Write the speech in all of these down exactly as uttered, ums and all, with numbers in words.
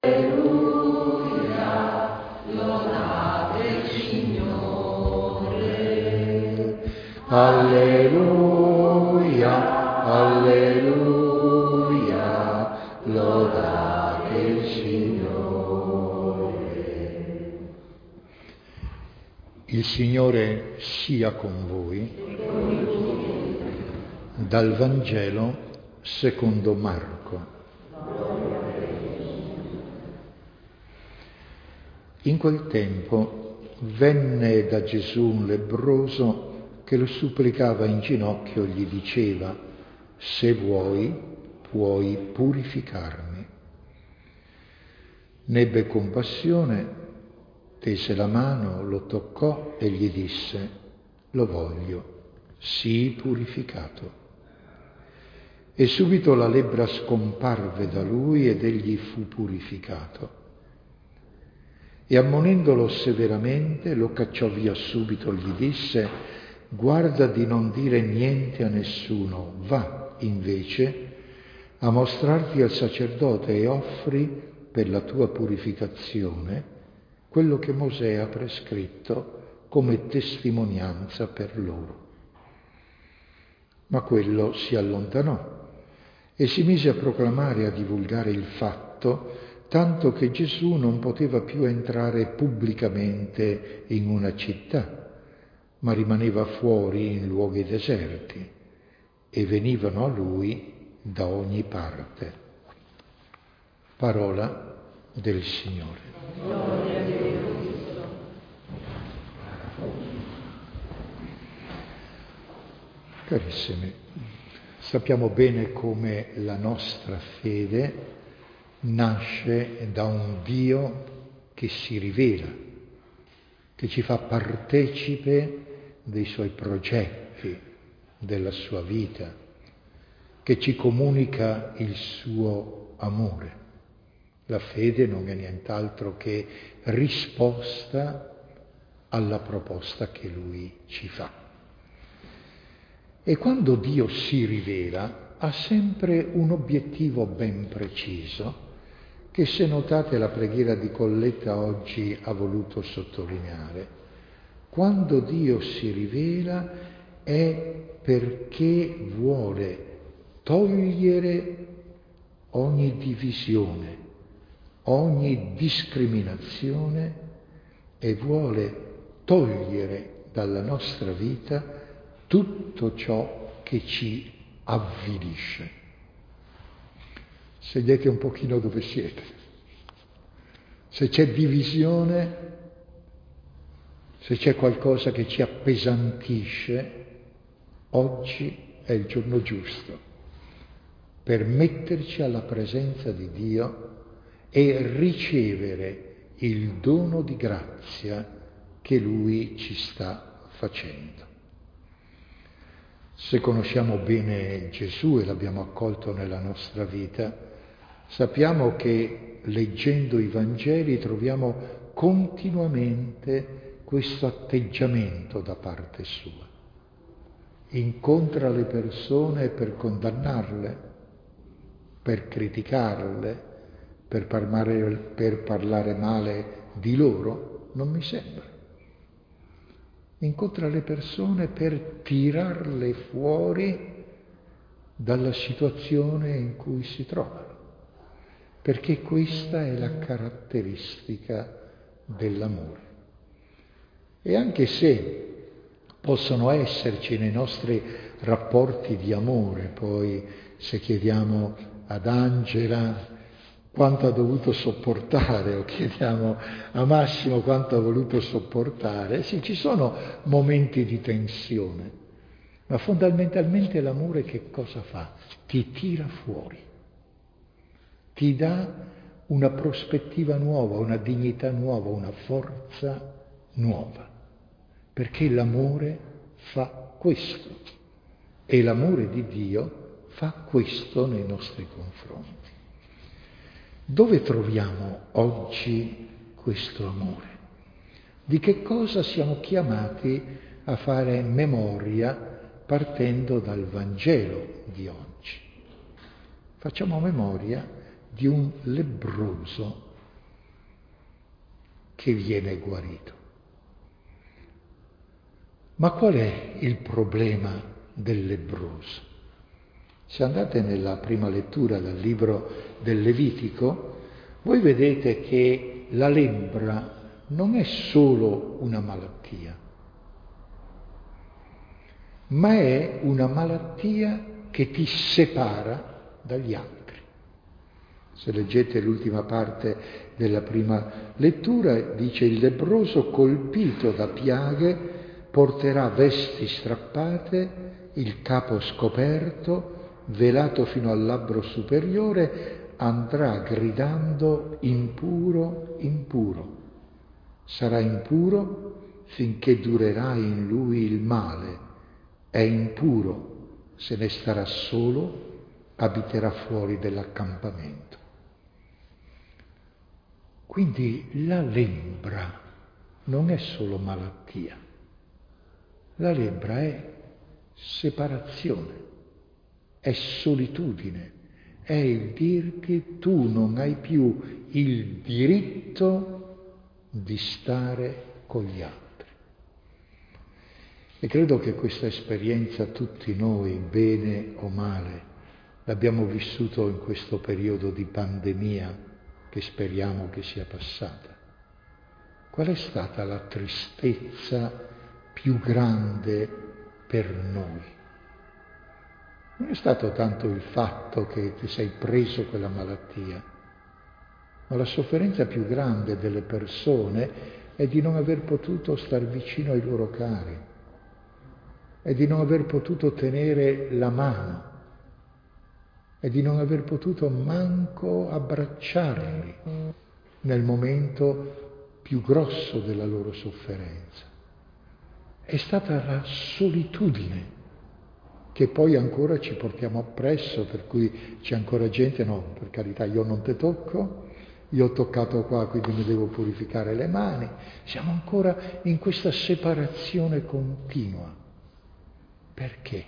Alleluia, alleluia, lodate il Signore. Il Signore sia con voi. Dal Vangelo secondo Marco. In quel tempo venne da Gesù un lebbroso che lo supplicava in ginocchio, gli diceva: se vuoi, puoi purificarmi. Ne ebbe compassione, tese la mano, lo toccò e gli disse: lo voglio, sii purificato. E subito la lebbra scomparve da lui ed egli fu purificato. E ammonendolo severamente, lo cacciò via subito, gli disse: guarda di non dire niente a nessuno, va invece a mostrarti al sacerdote e offri per la tua purificazione quello che Mosè ha prescritto come testimonianza per loro. Ma quello si allontanò e si mise a proclamare e a divulgare il fatto, tanto che Gesù non poteva più entrare pubblicamente in una città, ma rimaneva fuori in luoghi deserti, e venivano a lui da ogni parte. Parola del Signore. Gloria a Dio. Carissimi, sappiamo bene come la nostra fede nasce da un Dio che si rivela, che ci fa partecipe dei suoi progetti, della sua vita, che ci comunica il suo amore. La fede non è nient'altro che risposta alla proposta che Lui ci fa. E quando Dio si rivela, ha sempre un obiettivo ben preciso, che, se notate, la preghiera di Colletta oggi ha voluto sottolineare. Quando Dio si rivela è perché vuole togliere ogni divisione, ogni discriminazione e vuole togliere dalla nostra vita tutto ciò che ci avvilisce. Sedete un pochino dove siete. Se c'è divisione, se c'è qualcosa che ci appesantisce, oggi è il giorno giusto per metterci alla presenza di Dio e ricevere il dono di grazia che Lui ci sta facendo. Se conosciamo bene Gesù e l'abbiamo accolto nella nostra vita, sappiamo che leggendo i Vangeli troviamo continuamente questo atteggiamento da parte sua. Incontra le persone per condannarle, per criticarle, per parlare, per parlare male di loro? Non mi sembra. Incontra le persone per tirarle fuori dalla situazione in cui si trovano, perché questa è la caratteristica dell'amore. E anche se possono esserci nei nostri rapporti di amore, poi se chiediamo ad Angela quanto ha dovuto sopportare, o chiediamo a Massimo quanto ha voluto sopportare, sì, ci sono momenti di tensione, ma fondamentalmente l'amore che cosa fa? Ti tira fuori, ti dà una prospettiva nuova, una dignità nuova, una forza nuova, perché l'amore fa questo e l'amore di Dio fa questo nei nostri confronti. Dove troviamo oggi questo amore? Di che cosa siamo chiamati a fare memoria partendo dal Vangelo di oggi? Facciamo memoria di un lebbroso che viene guarito. Ma qual è il problema del lebbroso? Se andate nella prima lettura del libro del Levitico, voi vedete che la lebbra non è solo una malattia, ma è una malattia che ti separa dagli altri. Se leggete l'ultima parte della prima lettura, dice: il lebbroso colpito da piaghe porterà vesti strappate, il capo scoperto, velato fino al labbro superiore, andrà gridando impuro, impuro. Sarà impuro finché durerà in lui il male. È impuro, se ne starà solo, abiterà fuori dell'accampamento. Quindi la lebbra non è solo malattia. La lebbra è separazione, è solitudine, è il dirti tu non hai più il diritto di stare con gli altri. E credo che questa esperienza tutti noi, bene o male, l'abbiamo vissuto in questo periodo di pandemia che speriamo che sia passata. Qual è stata la tristezza più grande per noi? Non è stato tanto il fatto che ti sei preso quella malattia, ma la sofferenza più grande delle persone è di non aver potuto star vicino ai loro cari, è di non aver potuto tenere la mano, è di non aver potuto manco abbracciarli nel momento più grosso della loro sofferenza. È stata la solitudine che poi ancora ci portiamo appresso, per cui c'è ancora gente, no, per carità, io non te tocco, io ho toccato qua, quindi mi devo purificare le mani. Siamo ancora in questa separazione continua. Perché?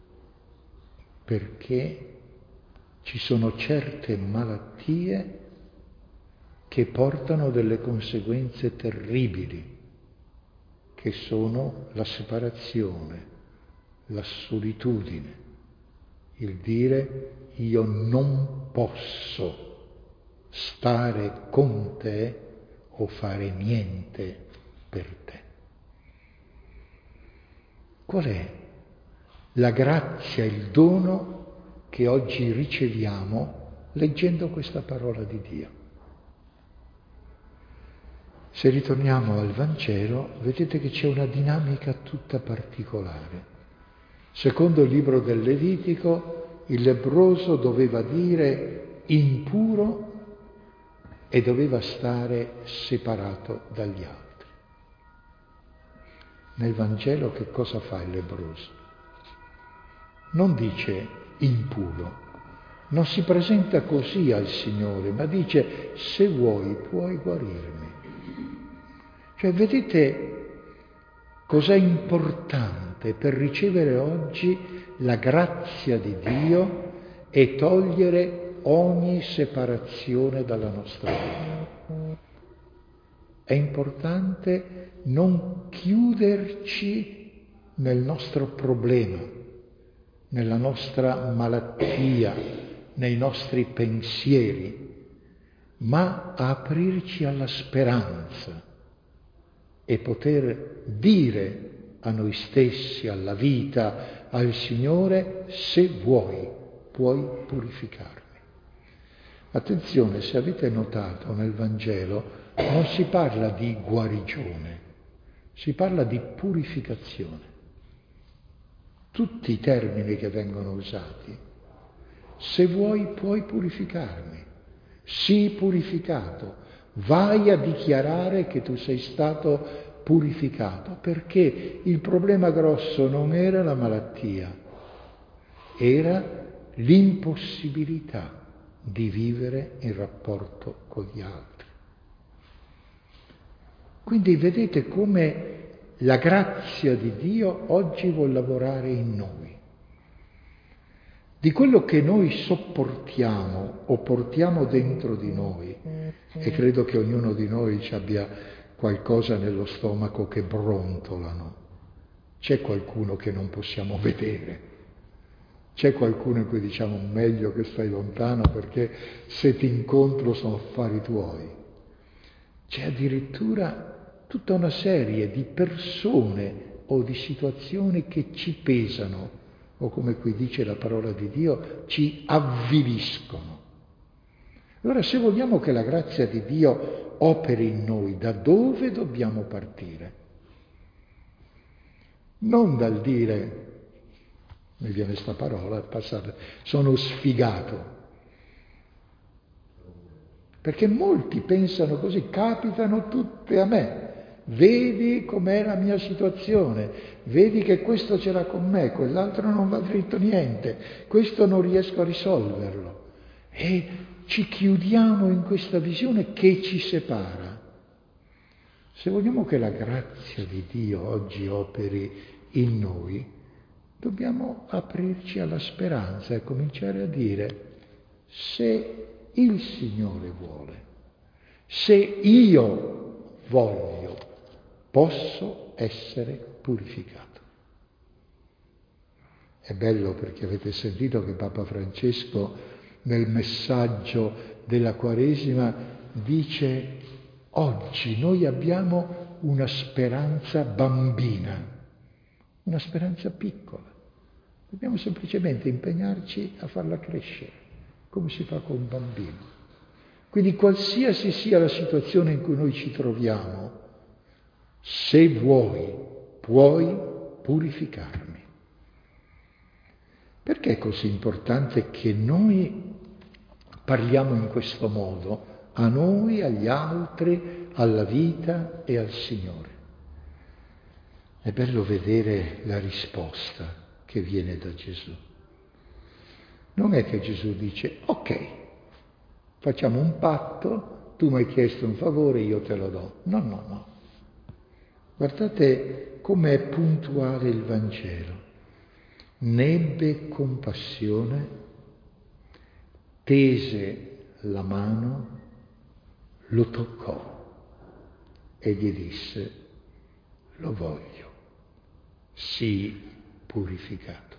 Perché ci sono certe malattie che portano delle conseguenze terribili, che sono la separazione, la solitudine, il dire io non posso stare con te o fare niente per te. Qual è la grazia, il dono che oggi riceviamo leggendo questa parola di Dio? Se ritorniamo al Vangelo, vedete che c'è una dinamica tutta particolare. Secondo il libro del Levitico, il lebbroso doveva dire impuro e doveva stare separato dagli altri. Nel Vangelo che cosa fa il lebbroso? Non dice impuro, non si presenta così al Signore, ma dice se vuoi puoi guarirmi. Cioè vedete cos'è importante per ricevere oggi la grazia di Dio e togliere ogni separazione dalla nostra vita. È importante non chiuderci nel nostro problema, nella nostra malattia, nei nostri pensieri, ma aprirci alla speranza e poter dire a noi stessi, alla vita, al Signore, se vuoi, puoi purificarmi. Attenzione, se avete notato nel Vangelo non si parla di guarigione, si parla di purificazione. Tutti i termini che vengono usati, se vuoi puoi purificarmi, sii purificato, vai a dichiarare che tu sei stato purificato, perché il problema grosso non era la malattia, era l'impossibilità di vivere in rapporto con gli altri. Quindi vedete come la grazia di Dio oggi vuol lavorare in noi. di quello che noi sopportiamo o portiamo dentro di noi, e credo che ognuno di noi ci abbia qualcosa nello stomaco che brontolano. C'è qualcuno che non possiamo vedere, c'è qualcuno in cui diciamo meglio che stai lontano perché se ti incontro sono affari tuoi. C'è addirittura tutta una serie di persone o di situazioni che ci pesano, o come qui dice la parola di Dio, ci avviliscono. Allora, se vogliamo che la grazia di Dio operi in noi, da dove dobbiamo partire? Non dal dire, mi viene sta parola, passata, sono sfigato. Perché molti pensano così, capitano tutte a me. Vedi com'è la mia situazione, vedi che questo ce l'ha con me, quell'altro non va dritto niente, questo non riesco a risolverlo. E ci chiudiamo in questa visione che ci separa. Se vogliamo che la grazia di Dio oggi operi in noi, dobbiamo aprirci alla speranza e cominciare a dire, se il Signore vuole, se io voglio, posso essere purificato. È bello perché avete sentito che Papa Francesco nel messaggio della Quaresima dice: oggi noi abbiamo una speranza bambina, una speranza piccola. Dobbiamo semplicemente impegnarci a farla crescere, come si fa con un bambino. Quindi qualsiasi sia la situazione in cui noi ci troviamo, se vuoi, puoi purificarmi. Perché è così importante che noi parliamo in questo modo a noi, agli altri, alla vita e al Signore? È bello vedere la risposta che viene da Gesù. Non è che Gesù dice, ok, facciamo un patto, tu mi hai chiesto un favore, io te lo do. No, no, no. Guardate com'è puntuale il Vangelo. Ne ebbe compassione, tese la mano, lo toccò e gli disse, lo voglio, sii purificato.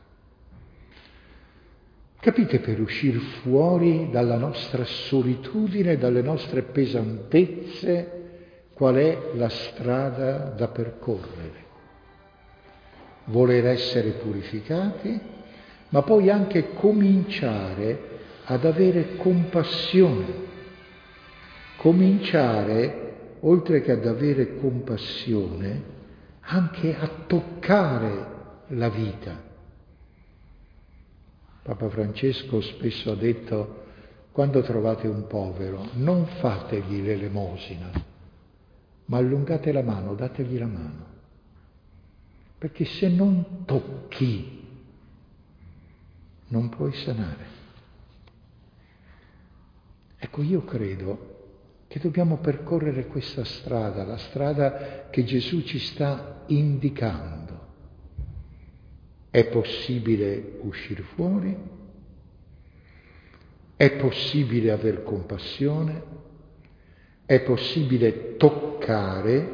Capite, per uscire fuori dalla nostra solitudine, dalle nostre pesantezze, qual è la strada da percorrere? Voler essere purificati, ma poi anche cominciare ad avere compassione. Cominciare, oltre che ad avere compassione, anche a toccare la vita. Papa Francesco spesso ha detto, quando trovate un povero, non fategli l'elemosina, ma allungate la mano, dategli la mano. Perché se non tocchi, non puoi sanare. Ecco, io credo che dobbiamo percorrere questa strada, la strada che Gesù ci sta indicando. È possibile uscire fuori, è possibile aver compassione, è possibile toccare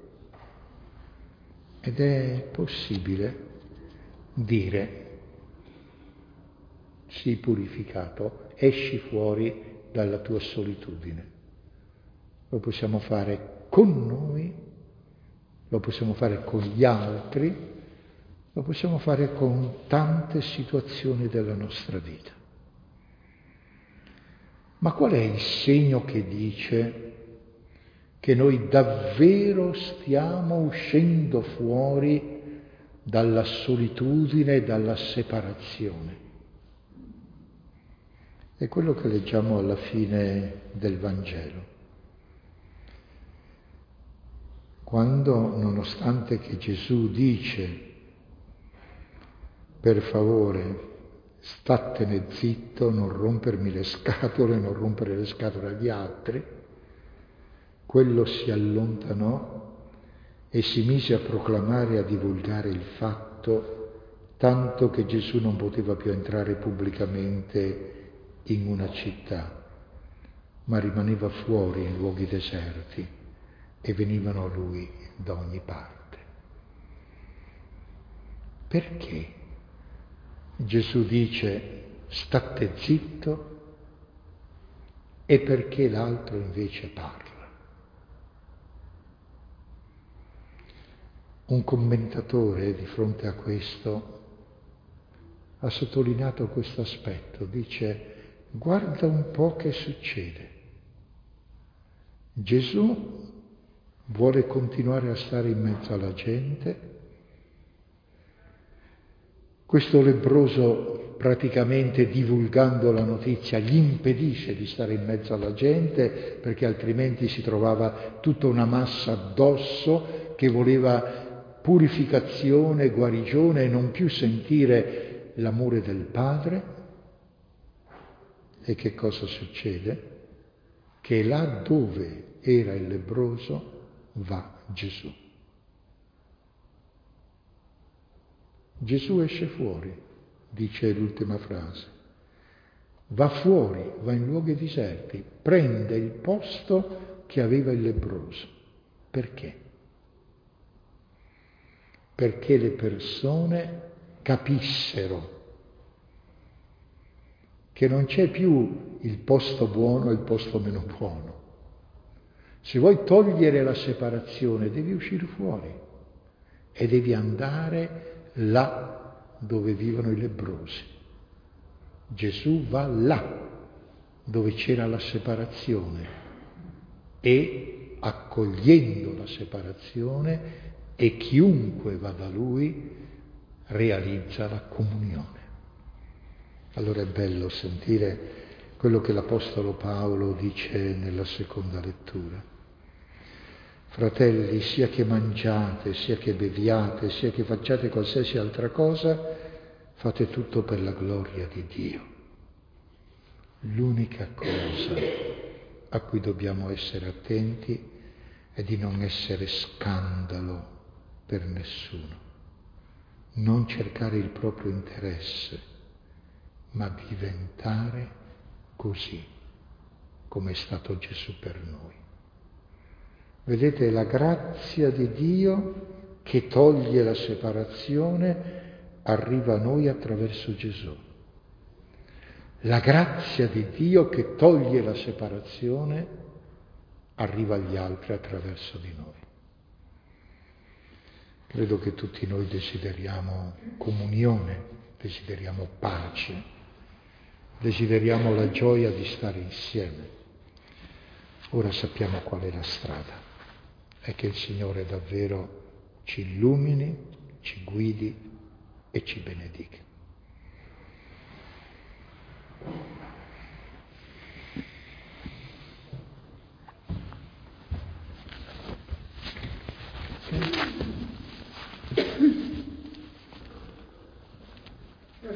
ed è possibile dire, sii purificato, esci fuori dalla tua solitudine. Lo possiamo fare con noi, lo possiamo fare con gli altri, lo possiamo fare con tante situazioni della nostra vita. Ma qual è il segno che dice che noi davvero stiamo uscendo fuori dalla solitudine e dalla separazione? È quello che leggiamo alla fine del Vangelo. Quando, nonostante che Gesù dice, per favore, statene zitto, non rompermi le scatole, non rompere le scatole agli altri, quello si allontanò e si mise a proclamare e a divulgare il fatto tanto che Gesù non poteva più entrare pubblicamente in una città, ma rimaneva fuori in luoghi deserti e venivano a lui da ogni parte. Perché Gesù dice state zitto e perché l'altro invece parla? Un commentatore di fronte a questo ha sottolineato questo aspetto, dice guarda un po' che succede. Gesù vuole continuare a stare in mezzo alla gente, questo lebbroso praticamente divulgando la notizia gli impedisce di stare in mezzo alla gente perché altrimenti si trovava tutta una massa addosso che voleva purificazione, guarigione e non più sentire l'amore del Padre. E che cosa succede? Che là dove era il lebbroso va Gesù. Gesù esce fuori, dice l'ultima frase, va fuori, va in luoghi deserti, prende il posto che aveva il lebbroso. Perché? Perché le persone capissero che non c'è più il posto buono e il posto meno buono. Se vuoi togliere la separazione, devi uscire fuori e devi andare là dove vivono i lebbrosi. Gesù va là dove c'era la separazione e accogliendo la separazione e chiunque va da lui realizza la comunione. Allora è bello sentire quello che l'Apostolo Paolo dice nella seconda lettura. Fratelli, sia che mangiate, sia che beviate, sia che facciate qualsiasi altra cosa, fate tutto per la gloria di Dio. L'unica cosa a cui dobbiamo essere attenti è di non essere scandalo per nessuno, non cercare il proprio interesse, ma diventare così come è stato Gesù per noi. Vedete, la grazia di Dio che toglie la separazione arriva a noi attraverso Gesù. La grazia di Dio che toglie la separazione arriva agli altri attraverso di noi. Credo che tutti noi desideriamo comunione, desideriamo pace, desideriamo la gioia di stare insieme. Ora sappiamo qual è la strada. È che il Signore davvero ci illumini, ci guidi e ci benedica.